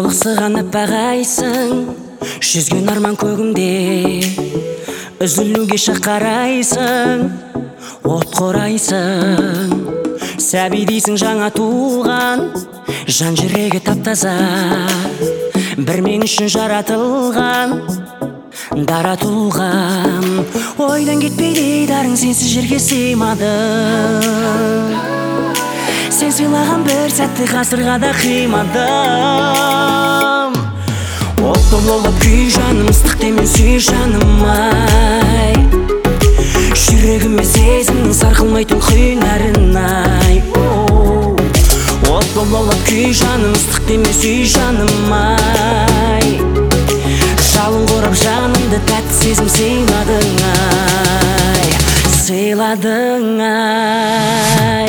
толықсыған аппағайсың, жүзген арман көгімде үзілуге шақырайсың, от қорайсың. Сәби дейсің жаңа туған, жан жүрегі таптаза, бір мен үшін жаратылған, дара туған. Ойдан кетпейді дарың, сенсіз жерге сыймады. Сен сыйлаған бір сәтті ғасырға да қимадым. Отты болып күй жаным, ыстық демен сүй жаным ай. Жүрегіме сезімнің сарқылмайтын құйнарын ай. Отты болып күй жаным, ыстық демен сүй жаным ай. Жалын қорап жанымды тәтті сезім сыйладың ай. Сыйладың ай.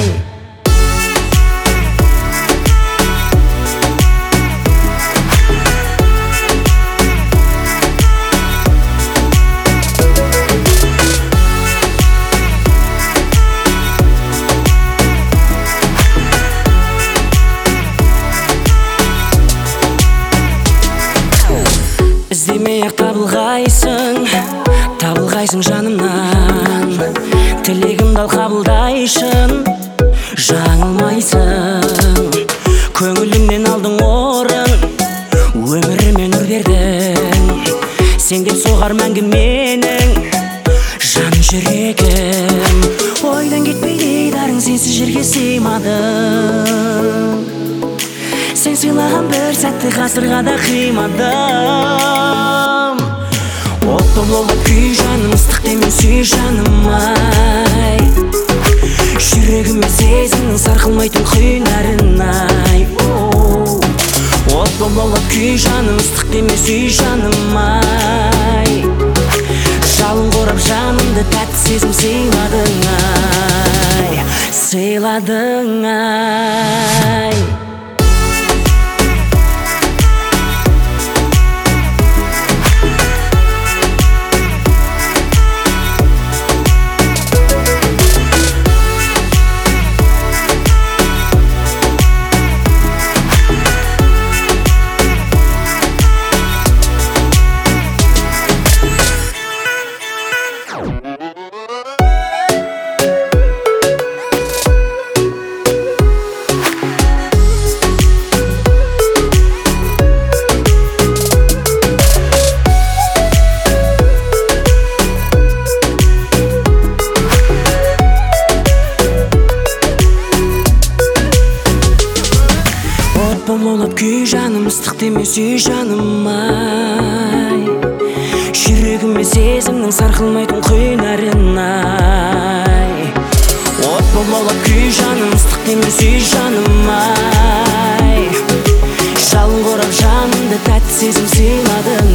Іздемей-ақ табылғайсың жанымнан. Тілегімді ал қабылдайшын, жаңылмайсың. Көңілімнен алдың орын, өміріме нұр бердің. Сен деп соғар мәңгі менің жан жүрегім. Ойдан кетпейді дарың, сенсіз жерге сыймадым. Сен сыйлаған бір сәтті ғасырға да қимадым. Отты болып күй жаным, ыстық демен сүй жаным ай. Жүрегіме сезімнің сарқылмайтын құйнарын ай. Отты болып күй жаным, ыстық демен сүй жаным ай. Жалын қорап жанымды тәтті сезім сыйладың ай. Сыйладың ай. Болып күй жаным, ыстық демен сүй жаным ай. Жүрегіме сезімнің сарқылмайтын құйнарын ай. От болып күй жаным, ыстық демен сүй жаным ай. Жалын қорап жанымды тәтті сезім сыйладың